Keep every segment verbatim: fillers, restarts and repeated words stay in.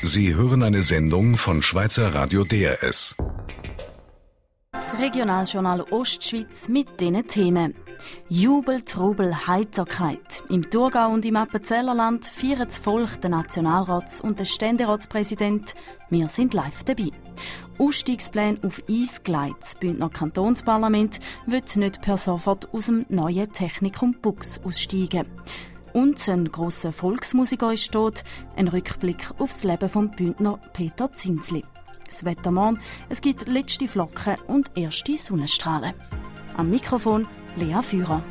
Sie hören eine Sendung von Schweizer Radio D R S. Das Regionaljournal Ostschweiz mit diesen Themen. Jubel, Trubel, Heiterkeit. Im Thurgau und im Appenzellerland feiern das Volk, den Nationalrats- und den Ständeratspräsident. Wir sind live dabei. Ausstiegspläne auf Eis gelegt. Das Bündner Kantonsparlament wird nicht per sofort aus dem neuen Technikum Bux aussteigen. Und ein grosser Volksmusiker ist tot. Ein Rückblick auf das Leben vom Bündner Peter Zinsli. Das Wetter morgen, es gibt letzte Flocken und erste Sonnenstrahlen. Am Mikrofon Lea Führer.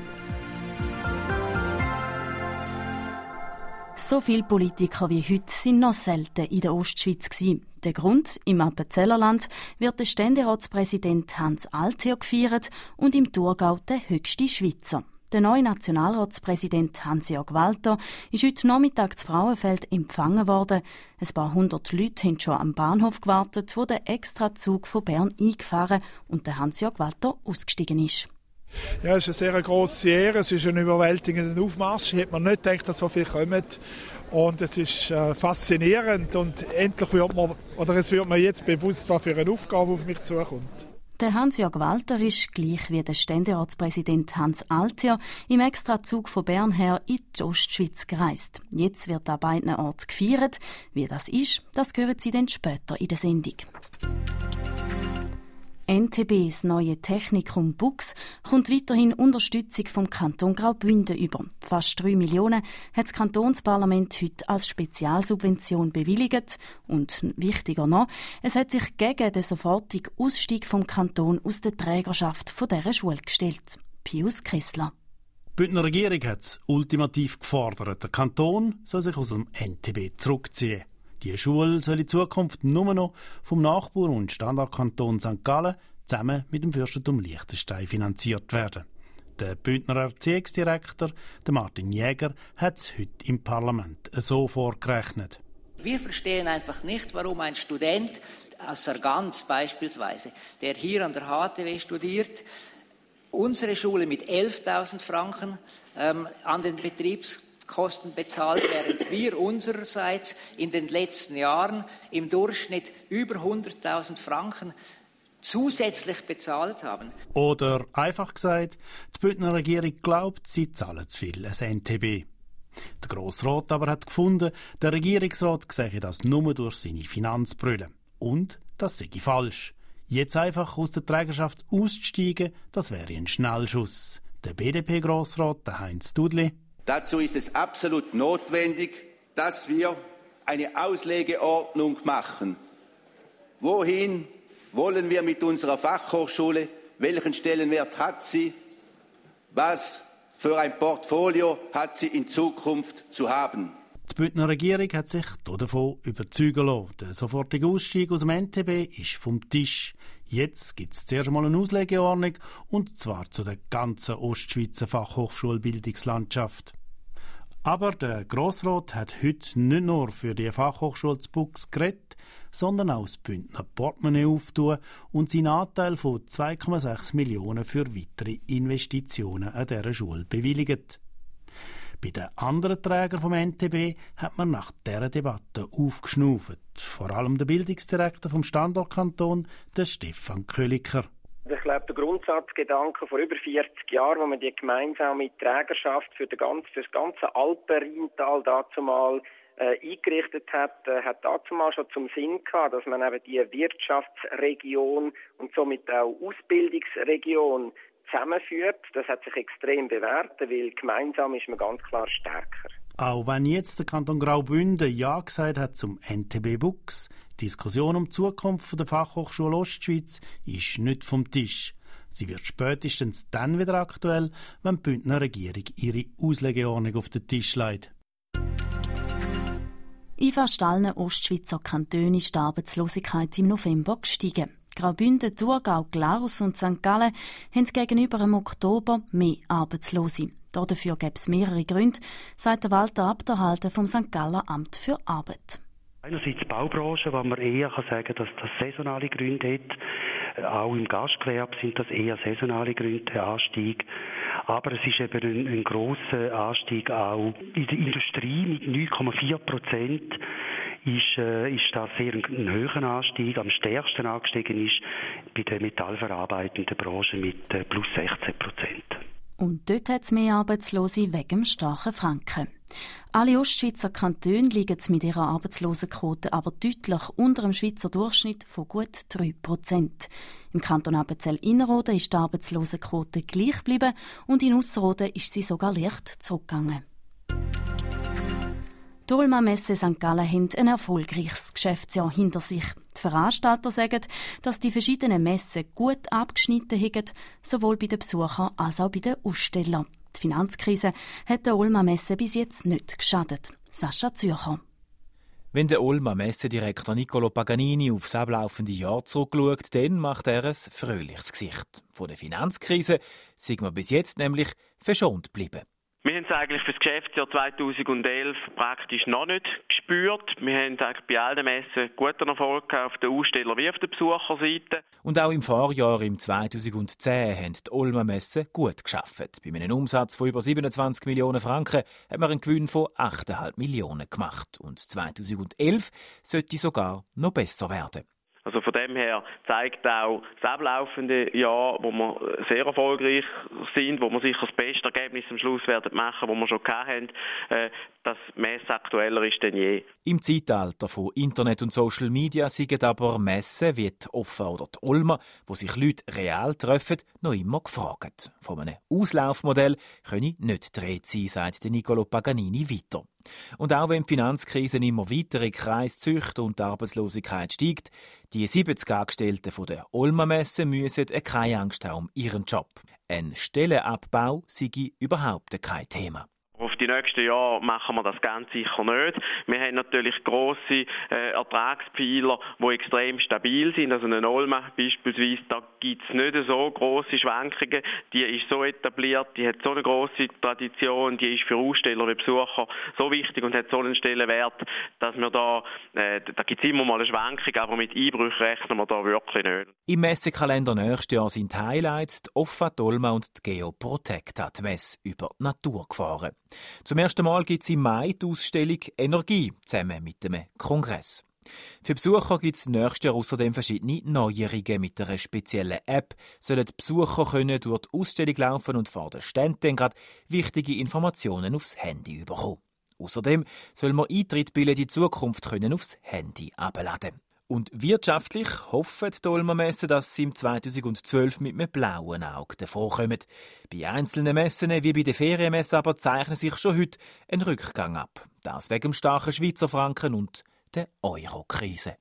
So viele Politiker wie heute sind noch selten in der Ostschweiz gewesen. Der Grund: im Appenzellerland wird der Ständeratspräsident Hans Alther gefeiert und im Thurgau der höchste Schweizer. Der neue Nationalratspräsident Hans-Jörg Walter ist heute Nachmittag zu Frauenfeld empfangen worden. Ein paar hundert Leute haben schon am Bahnhof gewartet, wo der Extrazug von Bern eingefahren und der Hans-Jörg Walter ausgestiegen ist. Ja, es ist eine sehr grosse Ehre, es ist ein überwältigender Aufmarsch. Ich hätte mir nicht gedacht, dass so viele kommen. Und es ist äh, faszinierend und endlich wird man, oder es wird mir jetzt bewusst, was für eine Aufgabe auf mich zukommt. Der Hans-Jörg Walter ist, gleich wie der Ständeratspräsident Hans Alther, im Extrazug von Bern her in die Ostschweiz gereist. Jetzt wird an beiden Orten gefeiert. Wie das ist, das hören Sie dann später in der Sendung. N T B, das neue Technikum Bux, kommt weiterhin Unterstützung vom Kanton Graubünden über. Fast drei Millionen hat das Kantonsparlament heute als Spezialsubvention bewilligt. Und wichtiger noch, es hat sich gegen den sofortigen Ausstieg vom Kanton aus der Trägerschaft von dieser Schule gestellt. Pius Kessler. Die Bündner Regierung hat es ultimativ gefordert. Der Kanton soll sich aus dem N T B zurückziehen. Die Schule soll in Zukunft nur noch vom Nachbar- und Standortkanton Sankt Gallen zusammen mit dem Fürstentum Liechtenstein finanziert werden. Der Bündner Erziehungsdirektor, der Martin Jäger, hat es heute im Parlament so vorgerechnet. Wir verstehen einfach nicht, warum ein Student aus Sargans beispielsweise, der hier an der H T W studiert, unsere Schule mit elftausend Franken ähm, an den Betriebs Kosten bezahlt, während wir unsererseits in den letzten Jahren im Durchschnitt über hunderttausend Franken zusätzlich bezahlt haben. Oder einfach gesagt, die Bündner Regierung glaubt, sie zahlen zu viel, ein N T B. Der Grossrat aber hat gefunden, der Regierungsrat sehe das nur durch seine Finanzbrille. Und das sei falsch. Jetzt einfach aus der Trägerschaft auszusteigen, das wäre ein Schnellschuss. Der B D P-Grossrat, der Heinz Dudli: Dazu ist es absolut notwendig, dass wir eine Auslegeordnung machen. Wohin wollen wir mit unserer Fachhochschule? Welchen Stellenwert hat sie? Was für ein Portfolio hat sie in Zukunft zu haben? Die Bündner Regierung hat sich davon überzeugen lassen. Der sofortige Ausstieg aus dem N T B ist vom Tisch. Jetzt gibt es zuerst einmal eine Auslegeordnung, und zwar zu der ganzen Ostschweizer Fachhochschulbildungslandschaft. Aber der Grossrat hat heute nicht nur für die Fachhochschule zu Bux geredet, sondern auch das Bündner Portemonnaie aufgetan und seinen Anteil von zwei Komma sechs Millionen für weitere Investitionen an dieser Schule bewilligt. Bei den anderen Trägern vom N T B hat man nach dieser Debatte aufgeschnauft. Vor allem der Bildungsdirektor vom Standortkanton, der Stefan Köliker. Ich glaube, der Grundsatzgedanke vor über vierzig Jahren, wo man die gemeinsame Trägerschaft für, den ganz, für das ganze Alpenrheintal dazumal äh, eingerichtet hat, äh, hat dazumal schon zum Sinn gehabt, dass man eben die Wirtschaftsregion und somit auch Ausbildungsregion zusammenführt. Das hat sich extrem bewährt, weil gemeinsam ist man ganz klar stärker. Auch wenn jetzt der Kanton Graubünden Ja gesagt hat zum N T B Bux, die Diskussion um die Zukunft der Fachhochschule Ostschweiz ist nicht vom Tisch. Sie wird spätestens dann wieder aktuell, wenn die Bündner Regierung ihre Auslegeordnung auf den Tisch legt. In fast allen Ostschweizer Kantonen ist die Arbeitslosigkeit im November gestiegen. Graubünden, Thurgau, Glarus und Sankt Gallen haben gegenüber im Oktober mehr Arbeitslose. Dafür gäbe es mehrere Gründe, sagt Walter Abderhalden vom Sankt Galler Amt für Arbeit. Einerseits die Baubranche, wo man eher kann sagen kann, dass das saisonale Gründe hat. Auch im Gastgewerbe sind das eher saisonale Gründe, der Anstieg. Aber es ist eben ein, ein grosser Anstieg auch in der Industrie mit neun Komma vier Prozent. ist, äh, ist das sehr ein, ein hoher Anstieg. Am stärksten angestiegen ist bei der metallverarbeitenden Branche mit äh, plus sechzehn Prozent. Und dort hat es mehr Arbeitslose wegen dem starken Franken. Alle Ostschweizer Kantone liegen mit ihrer Arbeitslosenquote aber deutlich unter dem Schweizer Durchschnitt von gut drei Prozent. Im Kanton Appenzell-Innerrhoden ist die Arbeitslosenquote gleich geblieben und in Ausserrhoden ist sie sogar leicht zurückgegangen. Die Ulma Messe Sankt Gallen haben ein erfolgreiches Geschäftsjahr hinter sich. Die Veranstalter sagen, dass die verschiedenen Messen gut abgeschnitten haben, sowohl bei den Besuchern als auch bei den Ausstellern. Die Finanzkrise hat der Ulma Messe bis jetzt nicht geschadet. Sascha Zürcher. Wenn der Ulma Messedirektor Niccolo Paganini aufs ablaufende Jahr zurückschaut, dann macht er ein fröhliches Gesicht. Von der Finanzkrise sind wir bis jetzt nämlich verschont geblieben. Wir haben es eigentlich für das Geschäftsjahr zweitausendelf praktisch noch nicht gespürt. Wir haben eigentlich bei all den Messen guten Erfolg auf der Aussteller- wie auf der Besucherseite. Und auch im Vorjahr, im zweitausendzehn, haben die Ulma Messen gut gearbeitet. Bei einem Umsatz von über siebenundzwanzig Millionen Franken hat man einen Gewinn von acht Komma fünf Millionen gemacht. Und zweitausendelf sollte sogar noch besser werden. Also von dem her zeigt auch das ablaufende Jahr, wo wir sehr erfolgreich sind, wo wir sicher das beste Ergebnis am Schluss werden machen, wo wir schon hatten, dass Messe aktueller ist denn je. Im Zeitalter von Internet und Social Media sind aber Messen wie die Offa oder die Ulma, wo sich Leute real treffen, noch immer gefragt. Von einem Auslaufmodell könne nicht die Rede sein, sagt Niccolo Paganini weiter. Und auch wenn die Finanzkrise immer weitere Kreise züchtet und die Arbeitslosigkeit steigt, die siebzig Angestellten von der Ulma-Messe müssen keine Angst haben um ihren Job. Ein Stellenabbau sei überhaupt kein Thema. Auf die nächsten Jahre machen wir das ganz sicher nicht. Wir haben natürlich grosse äh, Ertragspfeiler, die extrem stabil sind. Also eine Ulma beispielsweise, da gibt es nicht so grosse Schwankungen. Die ist so etabliert, die hat so eine grosse Tradition, die ist für Aussteller wie Besucher so wichtig und hat so einen Stellenwert, dass wir da, äh, da gibt es immer mal eine Schwankung, aber mit Einbrüchen rechnen wir da wirklich nicht. Im Messekalender nächstes Jahr sind die Highlights die Offa, die Ulma und die Geoprotecta, die Messe über die Natur gefahren. Zum ersten Mal gibt es im Mai die Ausstellung Energie zusammen mit dem Kongress. Für Besucher gibt es nächstes Jahr außerdem verschiedene Neuerungen. Mit einer speziellen App sollen die Besucher können durch die Ausstellung laufen und vor den Ständen gerade wichtige Informationen aufs Handy bekommen. Außerdem soll man Eintrittsbilder in die Zukunft können aufs Handy abladen. Und wirtschaftlich hoffen die Ulma Messen, dass sie im zweitausendzwölf mit einem blauen Auge davonkommen. Bei einzelnen Messen wie bei den Ferienmessen aber zeichnet sich schon heute ein Rückgang ab. Das wegen dem starken Schweizer Franken und der Euro-Krise.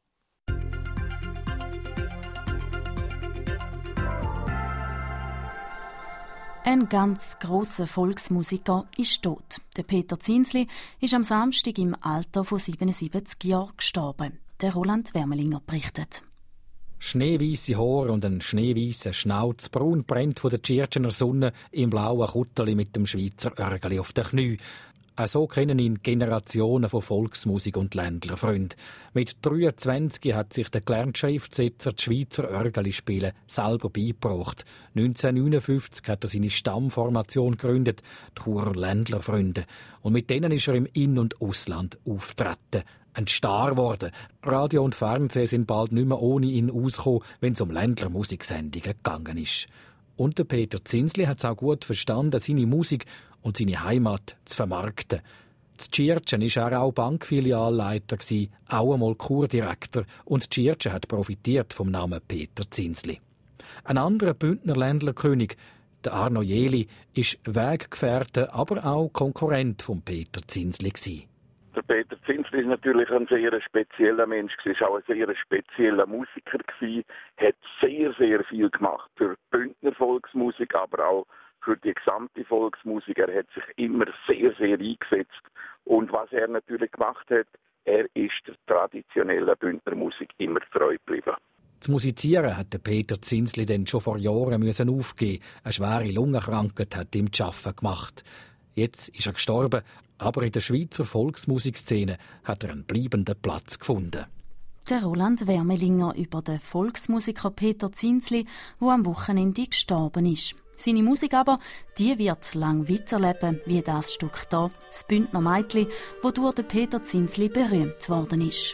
Ein ganz grosser Volksmusiker ist tot. Der Peter Zinsli ist am Samstag im Alter von siebenundsiebzig Jahren gestorben. Der Roland Wermelinger berichtet. Schneeweisse Haare und ein schneeweisser Schnauz, braun brennt von der Tschirtschener Sonne im blauen Kutteli mit dem Schweizer Örgeli auf den Knie. Auch so kennen ihn Generationen von Volksmusik und Ländlerfreunden. Mit dreiundzwanzig hat sich der gelernte Schriftsetzer die Schweizer Örgeli-Spiele selber beigebracht. neunzehnhundertneunundfünfzig hat er seine Stammformation gegründet, die Churer Ländlerfreunde. Und mit denen ist er im In- und Ausland auftreten. Ein Star geworden. Radio und Fernsehen sind bald nicht mehr ohne ihn ausgekommen, wenn es um Ländlermusiksendungen gegangen ist. Und der Peter Zinsli hat es auch gut verstanden, seine Musik und seine Heimat zu vermarkten. In Tschirtschen war er auch Bankfilialleiter, auch einmal Kurdirektor, und Tschirtschen hat profitiert vom Namen Peter Zinsli. Ein anderer Bündner Ländlerkönig, der Arno Jeli, war Weggefährte, aber auch Konkurrent von Peter Zinsli. Der Peter Zinsli war natürlich ein sehr spezieller Mensch, er war auch ein sehr spezieller Musiker, hat sehr, sehr viel gemacht für Bündner Volksmusik, aber auch für die gesamte Volksmusik. Er hat sich immer sehr, sehr eingesetzt. Und was er natürlich gemacht hat, er ist der traditionellen Bündner Musik immer treu geblieben. Das Musizieren hat Peter Zinsli dann schon vor Jahren müssen aufgeben. Eine schwere Lungenkrankheit hat ihm zu arbeiten gemacht. Jetzt ist er gestorben, aber in der Schweizer Volksmusikszene hat er einen bleibenden Platz gefunden. Der Roland Wermelinger über den Volksmusiker Peter Zinsli, der am Wochenende gestorben ist. Seine Musik aber, die wird lang weiterleben, wie das Stück hier, das Bündner Meitli, das durch den Peter Zinsli berühmt worden ist.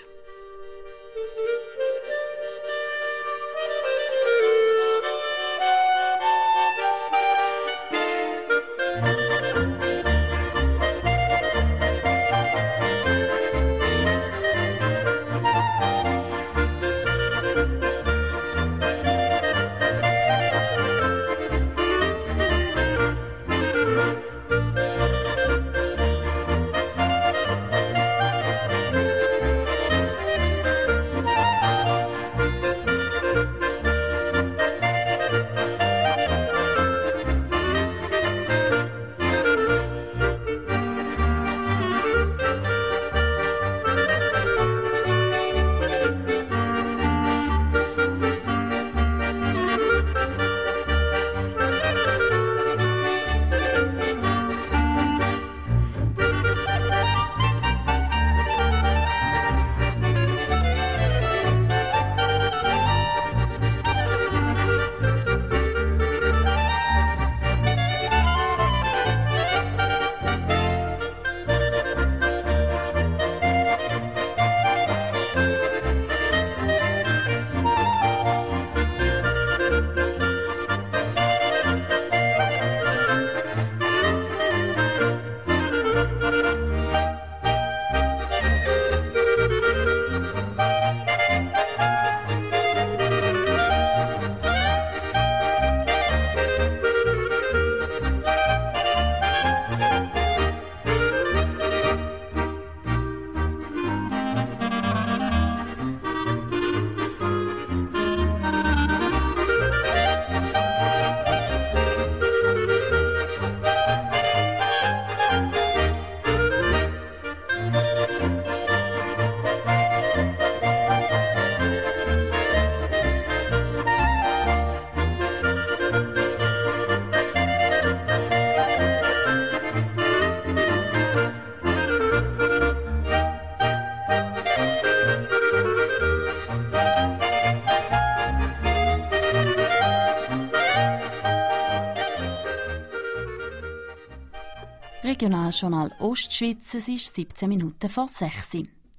Regionaljournal Ostschweiz, es ist siebzehn Minuten vor sechs.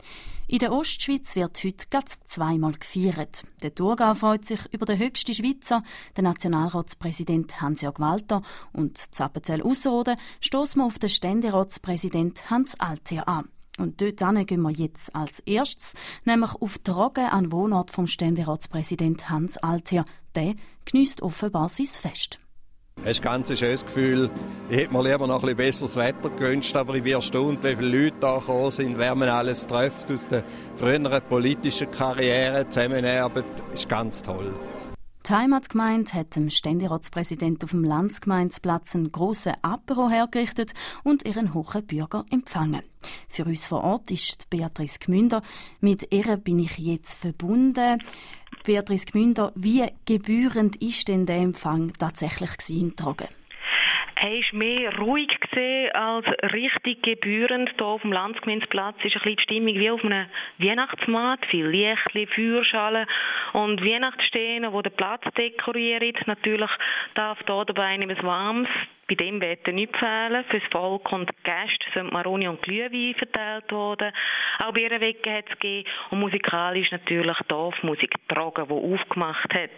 In der Ostschweiz wird heute gerade zweimal gefeiert. Der Thurgau freut sich über den höchsten Schweizer, den Nationalratspräsident Hans-Jörg Walter, und in Appenzell-Ausserrhoden stossen wir auf den Ständeratspräsident Hans Alther an. Und dort gehen wir jetzt als erstes, nämlich auf die Rogge an den Wohnort vom Ständeratspräsident Hans Alther. Der geniesst offenbar sein Fest. Es ist ein ganz schönes Gefühl. Ich hätte mir lieber noch ein bisschen besseres Wetter gewünscht, aber ich bin erstaunt, wie viele Leute da gekommen sind, wer man alles trifft aus der früheren politischen Karriere, Zusammenarbeit. Das ist ganz toll. Die Heimatgemeinde hat dem Ständeratspräsident auf dem Landsgemeindeplatz einen grossen Apero hergerichtet und ihren hohen Bürger empfangen. Für uns vor Ort ist Beatrice Gmünder. Mit ihr bin ich jetzt verbunden. Beatrice Gmünder, wie gebührend ist denn der Empfang tatsächlich in Trogen? Er war mehr ruhig als richtig gebührend. Hier auf dem Landsgemeindeplatz ist ein bisschen die Stimmung wie auf einem Weihnachtsmarkt. Viel Lichtli, Feuerschalen und Weihnachtssterne, die den Platz dekorieren. Natürlich darf hier dabei etwas Warmes bei dem Wetter nicht fehlen. Für das Volk und die Gäste sind Maroni und Glühwein verteilt worden. Auch Bierenwege hat es gegeben. Und musikalisch natürlich Dorfmusik Trogen, die aufgemacht hat.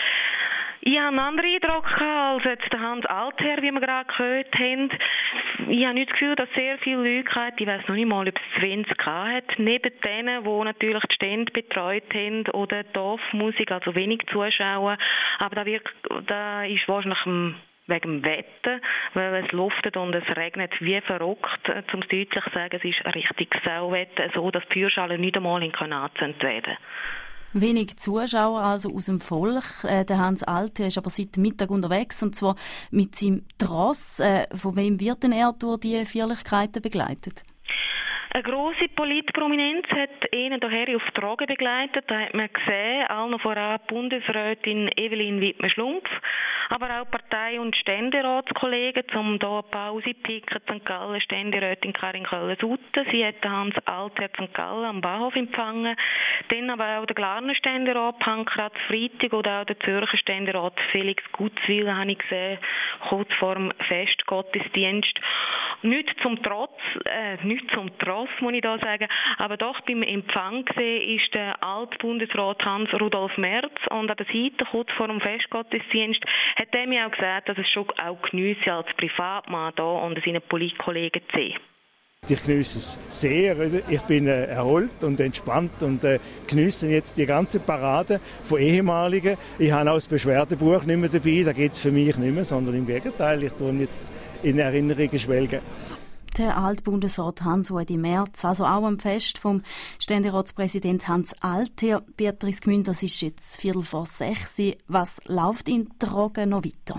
Ich habe einen anderen Eindruck als jetzt der Hans Alther, wie wir gerade gehört haben. Ich habe nicht das Gefühl, dass sehr viele Leute hatten. Ich weiss noch nicht mal, ob es zwanzig hat. Neben denen, die natürlich die Stände betreut haben oder die Dorfmusik, also wenig Zuschauer. Aber da, wirkt, da ist wahrscheinlich wegen dem Wetter, weil es luftet und es regnet wie verrückt. Um es deutlich zu sagen, es ist ein richtiges Sauwetter, so dass die Feuerschalen nicht einmal angezündet werden. Wenig Zuschauer also aus dem Volk. Äh, der Hans Alther ist aber seit Mittag unterwegs, und zwar mit seinem Tross. Äh, von wem wird denn er durch die Feierlichkeiten begleitet? Eine grosse Politprominenz hat ihn hierher auf die Trogen begleitet. Da hat man gesehen, allen voran Bundesrätin Evelyn Wittmer-Schlumpf. aber auch Partei- und Ständeratskollegen, um hier ein paar rauspicken. Sankt Gallen, Ständerätin Karin Köller-Sutter, sie hat Hans Altherr Sankt Gallen am Bahnhof empfangen. Dann aber auch der Glarner Ständerat Pankraz Freitag oder auch der Zürcher Ständerat Felix Gutzwil, habe ich gesehen, kurz vor dem Festgottesdienst. Nicht zum Trotz, äh, nicht zum Tross, muss ich da sagen, aber doch beim Empfang gesehen ist der Altbundesrat Hans-Rudolf Merz und an der Seite, kurz vor dem Festgottesdienst, hat er mir auch gesagt, dass es schon auch geniesse als Privatmann da und seine Politkollegen zu sehen. Ich genieße es sehr. Ich bin äh, erholt und entspannt und äh, genieße jetzt die ganze Parade von Ehemaligen. Ich habe auch das Beschwerdebuch nicht mehr dabei, da geht es für mich nicht mehr, sondern im Gegenteil, ich tue jetzt in Erinnerungen schwelgen. Der Altbundesrat Hans-Rudi Merz, also auch am Fest vom Ständeratspräsident Hans Altherr. Beatrice Gmünd, das ist jetzt Viertel vor sechs. Was läuft in Trogen noch weiter?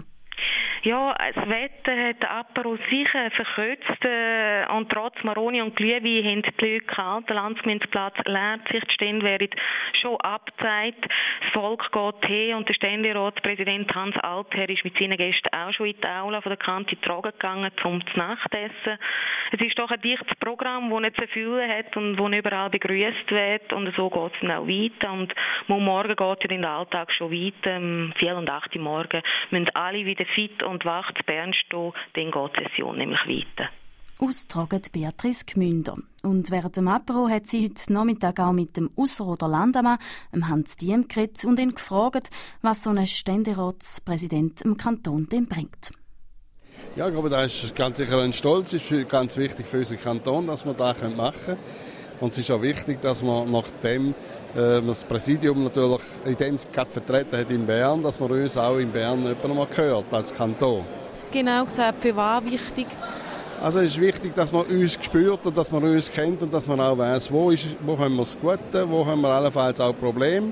Ja, das Wetter hat den Apero sicher verkürzt äh, und trotz Maroni und Glühwein haben die Leute kalt. Der Landsgemeinsplatz leert sich, die Stände werden schon abgezeit. Das Volk geht hin und der Ständeratspräsident Hans Altherr ist mit seinen Gästen auch schon in die Aula von der Kante Trogen gegangen, zum Nachtessen. Es ist doch ein dichtes Programm, das nicht zu füllen hat und das überall begrüßt wird und so geht es dann auch weiter. Und morgen geht ja in den Alltag schon weiter, um vier und acht Uhr morgen müssen alle wieder fit und wach zu Bern stehen, dann geht die Session nämlich weiter. Austragen Beatrice Gmünder. Und während dem Apero hat sie heute Nachmittag auch mit dem Ausserrhoder Landamann, dem Hans Diem, geredet und ihn gefragt, was so ein Ständeratspräsident im Kanton denn bringt. Ja, ich glaube, das ist ganz sicher ein Stolz. Es ist ganz wichtig für unseren Kanton, dass wir das machen können. Und es ist auch wichtig, dass man nachdem äh, das Präsidium natürlich in dem gerade vertreten hat in Bern, dass man uns auch in Bern noch mal hört als Kanton. Genau gesagt, für was wichtig? Also es ist wichtig, dass man uns spürt und dass man uns kennt und dass man auch weiss, wo, ist, wo haben wir das Gute, wo haben wir allenfalls auch Probleme.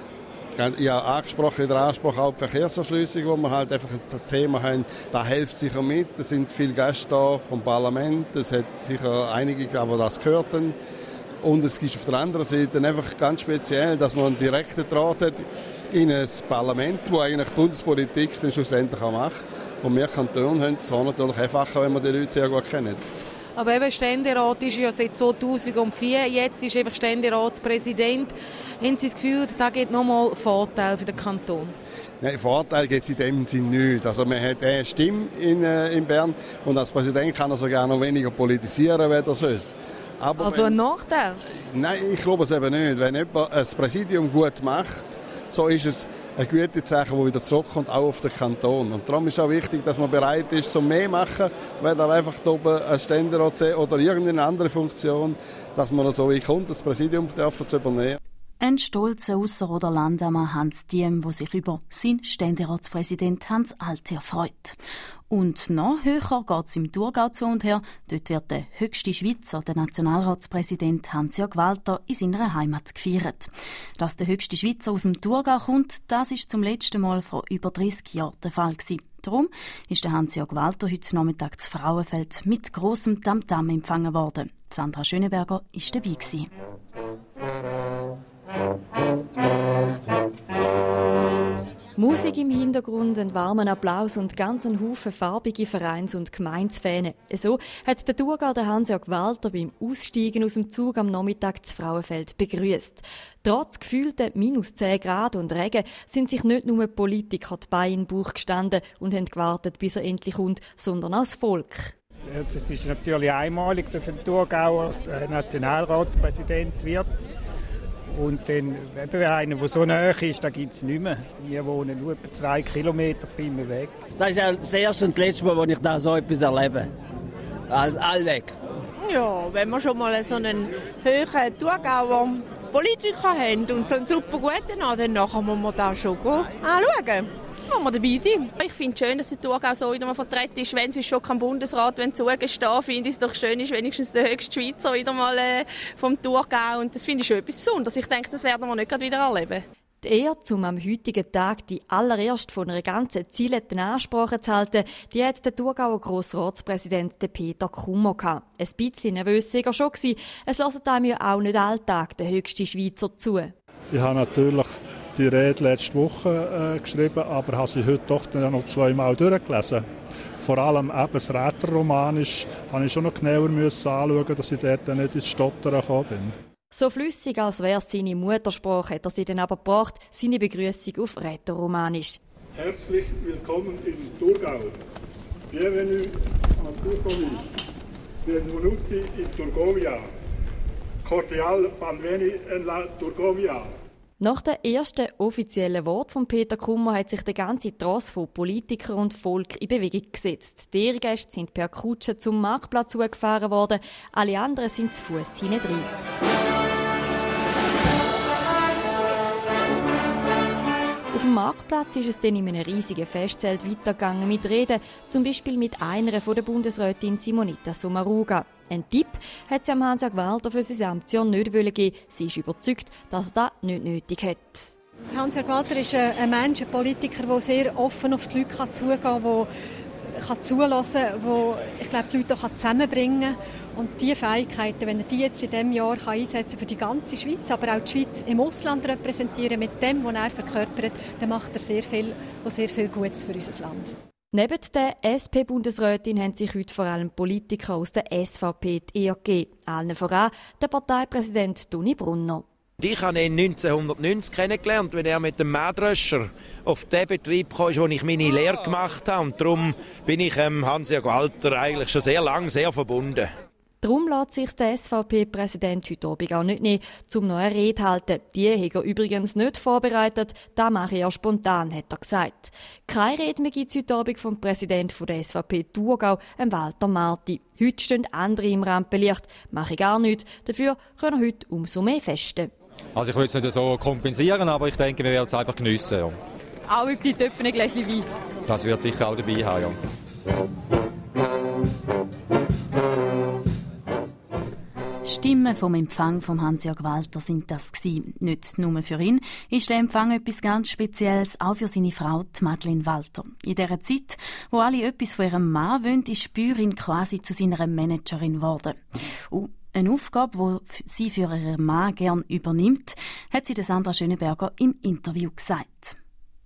Ich habe angesprochen in der Ansprache auch die Verkehrserschliessung, wo wir halt einfach das Thema haben, da hilft sicher mit. Es sind viele Gäste da vom Parlament, es hat sicher einige, die das gehört haben. Und es ist auf der anderen Seite einfach ganz speziell, dass man einen direkten Draht hat in ein Parlament, wo eigentlich die Bundespolitik dann schlussendlich auch macht. Und wir Kantone haben es natürlich einfacher, wenn wir die Leute sehr gut kennen. Aber eben Ständerat ist ja seit zweitausendvier, jetzt ist einfach Ständeratspräsident. Haben Sie das Gefühl, da gibt nochmal Vorteile für den Kanton? Nein, Vorteil gibt es in dem Sinne nicht. Also man hat eine Stimme in, äh, in Bern und als Präsident kann er sogar noch weniger politisieren, als er sonst. Aber also wenn, ein Nachteil? Nein, ich glaube es eben nicht. Wenn jemand ein Präsidium gut macht, so ist es eine gute Sache, die wieder zurückkommt, auch auf den Kanton. Und darum ist es auch wichtig, dass man bereit ist, zum mehr machen, wenn er einfach da oben ein Ständerat oder irgendeine andere Funktion, dass man so wie kommt, das Präsidium dürfen zu übernehmen. Ein stolzer Ausserrhoder Landamann Hans Diem, der sich über seinen Ständeratspräsident Hans Altherr freut. Und noch höher geht es im Thurgau zu und her. Dort wird der höchste Schweizer, der Nationalratspräsident Hans-Jörg Walter, in seiner Heimat gefeiert. Dass der höchste Schweizer aus dem Thurgau kommt, das ist zum letzten Mal vor über dreissig Jahren der Fall gewesen. Darum ist der Hans-Jörg Walter heute Nachmittag zu Frauenfeld mit grossem Tamtam empfangen worden. Sandra Schöneberger war dabei gewesen. Musik im Hintergrund, einen warmen Applaus und ganz einen Haufen farbige Vereins- und Gemeinsfähne. So hat der Thurgauer Hans-Jörg Walter beim Aussteigen aus dem Zug am Nachmittag zu Frauenfeld begrüßt. Trotz gefühlten minus zehn Grad und Regen sind sich nicht nur Politiker die Beine in den Bauch gestanden und haben gewartet, bis er endlich kommt, sondern auch das Volk. Es ist natürlich einmalig, dass ein Thurgauer Nationalratspräsident wird. Und dann, eben einer, der so nahe ist, da gibt es nicht mehr. Wir wohnen nur etwa zwei Kilometer von ihm weg. Das ist auch das erste und letzte Mal, wo ich da so etwas erlebe. Also, all weg. Ja, wenn wir schon mal so einen hohen Thurgauer Politiker haben und so einen super guten haben, dann nachher muss man das schon anschauen. Kann man dabei sein. Ich finde es schön, dass der Thurgau so wieder mal vertreten ist. Wenn es schon kein Bundesrat zugestehen, finde ich es doch schön, ist wenigstens der höchste Schweizer wieder mal äh, vom Thurgau. Und das finde ich schon etwas Besonderes. Ich denke, das werden wir nicht gerade wieder erleben. Die Ehre, um am heutigen Tag die allererst von einer ganzen zielenden Ansprache zu halten, die hat der Thurgauer Grossratspräsident Peter Kummer gehabt. Ein bisschen nervös war er schon. Es hören einem ja auch nicht alltag der höchste Schweizer zu. Ich habe natürlich die Rede letzte Woche äh, geschrieben, aber habe sie heute doch dann noch zweimal durchgelesen. Vor allem eben das Rätoromanisch habe ich schon noch genauer müssen anschauen, dass ich dort nicht ins Stottern gekommen bin. So flüssig, als wäre es seine Muttersprache, hat er sie dann aber gebracht, seine Begrüßung auf Rätoromanisch. Herzlich willkommen in Thurgau. Bienvenue en Turgovie. Benvenuti in Turgovia. Cordial benveni en la Turgovia. Nach dem ersten offiziellen Wort von Peter Kummer hat sich der ganze Tross von Politikern und Volk in Bewegung gesetzt. Die Ehrengäste sind per Kutsche zum Marktplatz zugefahren worden, alle anderen sind zu Fuss hinein. Auf dem Marktplatz ist es dann in einem riesigen Festzelt weitergegangen mit Reden, zum Beispiel mit einer von der Bundesrätin Simonetta Sommaruga. Ein Tipp hat sie am Hans-Jörg Walter für sein Amtsjahr nicht geben. Sie ist überzeugt, dass er das nicht nötig hat. Hans-Jörg Walter ist ein Mensch, ein Politiker, der sehr offen auf die Leute zugehen kann, der zulassen kann, der ich glaube, die Leute auch zusammenbringen kann. Und diese Fähigkeiten, wenn er die jetzt in diesem Jahr einsetzen kann für die ganze Schweiz, aber auch die Schweiz im Ausland repräsentieren, mit dem, was er verkörpert, dann macht er sehr viel und sehr viel Gutes für unser Land. Neben der S P-Bundesrätin haben sich heute vor allem Politiker aus der S V P die Ehre gegeben. Allen voran der Parteipräsident Toni Brunner. Ich habe ihn neunzehnhundertneunzig kennengelernt, wenn er mit dem Mähdrescher auf den Betrieb kam, wo ich meine Lehre gemacht habe. Und darum bin ich ähm, Hans-Jörg Walter eigentlich schon sehr lange sehr verbunden. Darum lässt sich der S V P-Präsident heute Abend auch nicht nehmen, um noch eine Rede zu halten. Die hat er übrigens nicht vorbereitet, das mache er spontan, hat er gesagt. Keine Rede mehr gibt es heute Abend vom Präsidenten der S V P Thurgau, Walter Marti. Heute stehen andere im Rampenlicht, mache ich gar nichts, dafür können wir heute umso mehr festen. Also ich will es nicht so kompensieren, aber ich denke, wir werden es einfach geniessen. Ja. Auch über die Töpfe ein Gläschen Wein? Das wird sicher auch dabei haben, ja. Stimmen vom Empfang von Hans-Jörg Walter sind das gewesen. Nicht nur für ihn ist der Empfang etwas ganz Spezielles, auch für seine Frau Madeleine Walter. In dieser Zeit, wo alle etwas von ihrem Mann wollen, ist die Bäuerin quasi zu seiner Managerin geworden. Und eine Aufgabe, die sie für ihren Mann gern übernimmt, hat sie Sandra Schöneberger im Interview gesagt.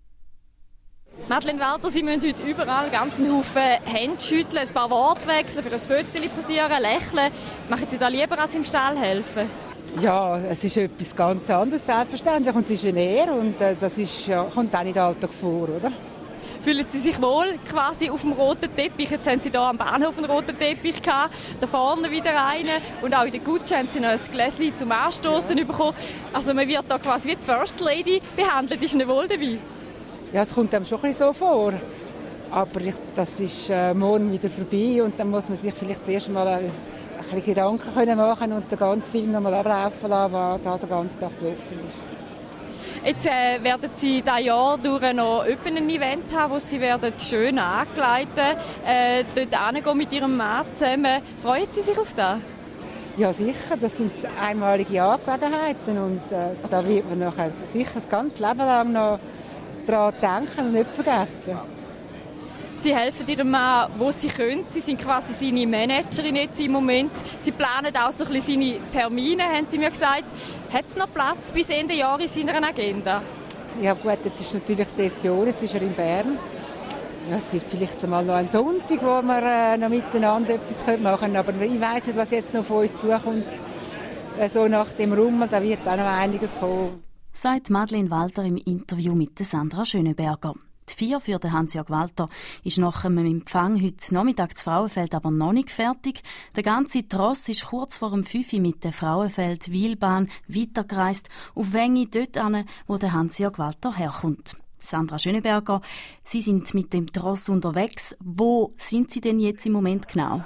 Madeleine Walter, Sie müssen heute überall ganz einen Haufen Hände schütteln, ein paar Worte wechseln, für ein Foto posieren, lächeln. Machen Sie da lieber als im Stall helfen? Ja, es ist etwas ganz anderes, selbstverständlich. Und es ist eine Ehre und äh, das ist, ja, kommt auch nicht alltag vor, oder? Fühlen Sie sich wohl quasi auf dem roten Teppich? Jetzt haben Sie hier am Bahnhof einen roten Teppich gehabt, da vorne wieder einen und auch in der Kutsche haben Sie noch ein Gläschen zum Anstoßen bekommen. Also man wird da quasi wie die First Lady behandelt. Ist Ihnen wohl dabei? Ja, es kommt einem schon ein bisschen so vor. Aber ich, das ist äh, morgen wieder vorbei und dann muss man sich vielleicht zuerst mal ein, ein bisschen Gedanken können machen und den ganzen Film noch mal ablaufen lassen, was da den ganzen Tag gelaufen ist. Jetzt äh, werden Sie dieses Jahr durch noch ein Event haben, wo Sie werden schön angekleidet äh, dort hingehen mit Ihrem Mann zusammen. Freuen Sie sich auf das? Ja, sicher. Das sind einmalige Angelegenheiten und äh, da wird man nachher sicher das ganze Leben lang noch daran denken und nicht vergessen. Sie helfen Ihrem Mann, wo Sie können. Sie sind quasi seine Managerin jetzt im Moment. Sie planen auch so ein bisschen seine Termine, haben Sie mir gesagt. Hat es noch Platz bis Ende Jahr in seiner Agenda? Ja gut, jetzt ist natürlich Session, jetzt ist er in Bern. Ja, es gibt vielleicht mal noch einen Sonntag, wo wir äh, noch miteinander etwas machen können. Aber ich weiss nicht, was jetzt noch von uns zukommt. Äh, so nach dem Rummel, da wird auch noch einiges kommen. Sagt Madeleine Walter im Interview mit Sandra Schöneberger. Die Vier für den Hans-Jörg Walter ist nach dem Empfang heute Nachmittag das Frauenfeld aber noch nicht fertig. Der ganze Tross ist kurz vor dem fünf Uhr mit der Frauenfeld-Wielbahn weitergereist auf Wengi, dort an, wo der Hans-Jörg Walter herkommt. Sandra Schöneberger, Sie sind mit dem Tross unterwegs. Wo sind Sie denn jetzt im Moment genau?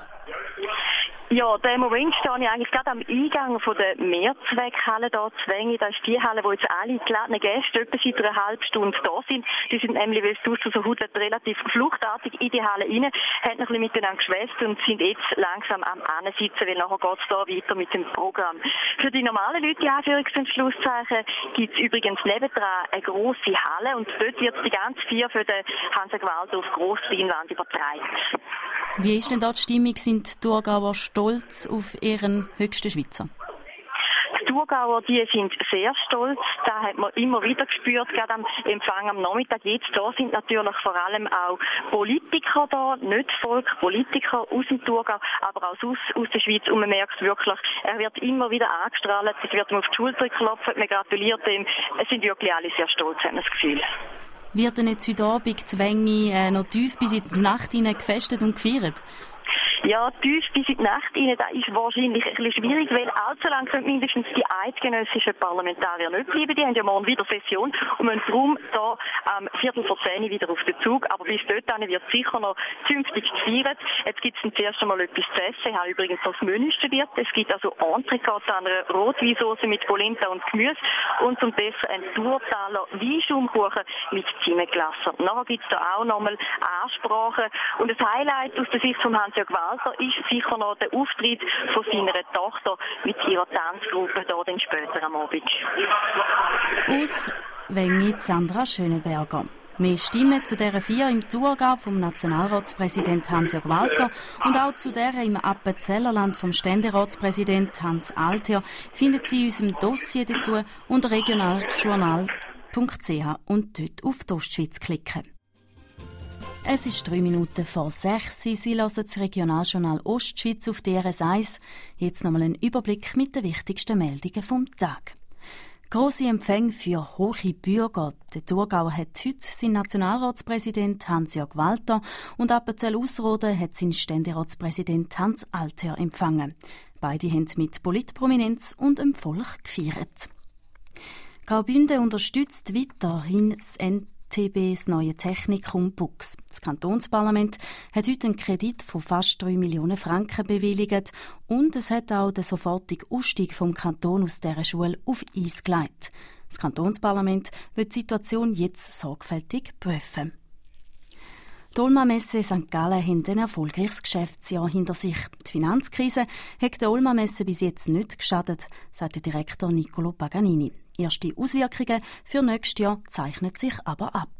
Ja, im Moment stehe ich eigentlich gerade am Eingang von der Mehrzweckhalle hier zu Wengi. Das ist die Halle, wo jetzt alle geladenen Gäste etwa seit einer halben Stunde da sind. Die sind nämlich, weil es draussen so gut wird, relativ fluchtartig in die Halle rein, haben noch ein bisschen miteinander geschwätzt und sind jetzt langsam am Ansitzen, weil nachher geht es da weiter mit dem Programm. Für die normalen Leute, die Anführungs- und Schlusszeichen, gibt es übrigens nebendran eine grosse Halle und dort wird die ganze Vier für den Hans-Jörg Walter auf grosse Leinwand übertragen. Wie ist denn dort die Stimmung? Sind die Thurgauer stolz auf ihren höchsten Schweizer? Die Thurgauer, die sind sehr stolz. Da hat man immer wieder gespürt, gerade am Empfang am Nachmittag. Jetzt da sind natürlich vor allem auch Politiker da, nicht Volk, Politiker aus dem Thurgau, aber auch aus, aus der Schweiz. Und man merkt wirklich, er wird immer wieder angestrahlt, es wird ihm auf die Schulter geklopft, man gratuliert ihm. Es sind wirklich alle sehr stolz, hat man das Gefühl. Wird denn jetzt heute Abend die Wenge äh, noch tief bis in die Nacht hinein gefestet und gefeiert? Ja, tief bis in die Nacht rein, das ist wahrscheinlich ein bisschen schwierig, weil allzu lang können mindestens die eidgenössischen Parlamentarier nicht bleiben. Die haben ja morgen wieder Session und müssen darum da am ähm, Viertel vor zehn wieder auf den Zug. Aber bis dort wird sicher noch zünftig gefeiert. Jetzt gibt es zuerst einmal etwas zu essen. Ich habe übrigens das Menü studiert. Es gibt also Entrecôte an einer Rotweinsauce mit Polenta und Gemüse und zum Dessert ein Thurtaler Weinschaumkuchen mit Zimtglasse. Nachher gibt es da auch nochmal Ansprachen. Und das Highlight aus der Sicht von Hans-Jörg Walter ist sicher noch der Auftritt von seiner Tochter mit ihrer Tanzgruppe da dann später am Abend. Aus Wengi Sandra Schöneberger. Mehr Stimmen zu dieser vier im Thurgau vom Nationalratspräsident Hans-Jörg Walter und auch zu der im Appenzellerland vom Ständeratspräsident Hans Alther findet Sie in unserem Dossier dazu unter regionaljournal punkt c h und dort auf die Ostschweiz klicken. Es ist drei Minuten vor sechs. Sie hören das Regionaljournal Ostschweiz auf D R S eins. Jetzt nochmal ein Überblick mit den wichtigsten Meldungen vom Tag. Grosse Empfänge für hohe Bürger. Der Thurgau hat heute seinen Nationalratspräsident Hans-Jörg Walter und Appenzell-Ausserrhoden hat seinen Ständeratspräsident Hans Alther empfangen. Beide haben mit Politprominenz und dem Volk gefeiert. Graubünden unterstützt weiterhin das N T B, das neue Technikum Bux. Das Kantonsparlament hat heute einen Kredit von fast drei Millionen Franken bewilligt und es hat auch den sofortigen Ausstieg vom Kanton aus dieser Schule auf Eis gelegt. Das Kantonsparlament wird die Situation jetzt sorgfältig prüfen. Die Olma-Messe Sankt Gallen haben ein erfolgreiches Geschäftsjahr hinter sich. Die Finanzkrise hat der Olma-Messe bis jetzt nicht geschadet, sagt der Direktor Niccolo Paganini. Erste Auswirkungen für nächstes Jahr zeichnen sich aber ab.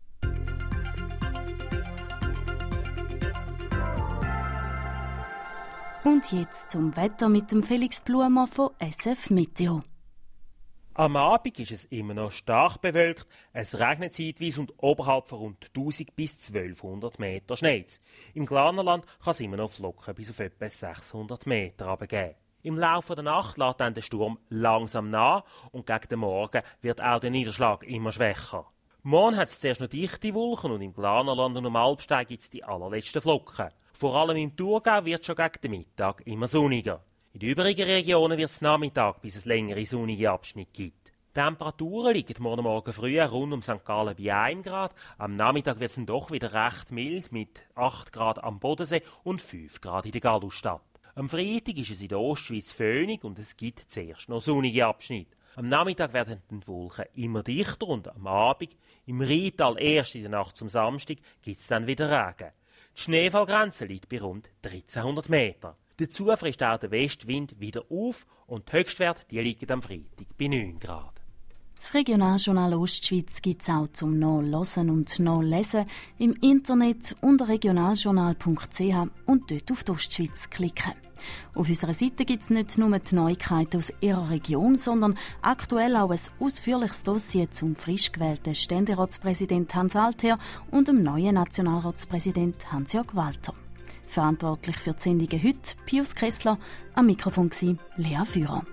Und jetzt zum Wetter mit dem Felix Blumer von S F Meteo. Am Abend ist es immer noch stark bewölkt, es regnet zeitweise und oberhalb von rund tausend bis zwölfhundert Meter Schnee. Im Glarnerland kann es immer noch Flocken bis auf etwa sechshundert Meter runtergehen. Im Laufe der Nacht lässt dann der Sturm langsam nach und gegen den Morgen wird auch der Niederschlag immer schwächer. Morgen hat es zuerst noch dichte Wolken und im Glarnerland und am Alpsteig gibt es die allerletzten Flocken. Vor allem im Thurgau wird es schon gegen den Mittag immer sonniger. In den übrigen Regionen wird es Nachmittag, bis es längere sonnige Abschnitte gibt. Die Temperaturen liegen morgen Morgen früh rund um Sankt Gallen bei einem Grad. Am Nachmittag wird es dann doch wieder recht mild mit acht Grad am Bodensee und fünf Grad in der Gallusstadt. Am Freitag ist es in der Ostschweiz föhnig und es gibt zuerst noch sonnige Abschnitte. Am Nachmittag werden die Wolken immer dichter und am Abend, im Rheintal erst in der Nacht zum Samstag, gibt es dann wieder Regen. Die Schneefallgrenze liegt bei rund dreizehnhundert Meter. Dazu frisst auch der Westwind wieder auf und die Höchstwerte die liegen am Freitag bei neun Grad. Das Regionaljournal Ostschweiz gibt es auch zum Nachlesen und Nachlesen im Internet unter regionaljournal punkt c h und dort auf die Ostschweiz klicken. Auf unserer Seite gibt es nicht nur die Neuigkeiten aus Ihrer Region, sondern aktuell auch ein ausführliches Dossier zum frisch gewählten Ständeratspräsident Hans Alther und dem neuen Nationalratspräsident Hans-Jörg Walter. Verantwortlich für die Sendungen heute Pius Kessler, am Mikrofon war Lea Führer.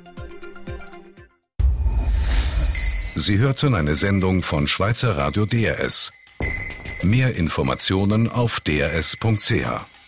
Sie hörten eine Sendung von Schweizer Radio D R S. Mehr Informationen auf d r s punkt c h.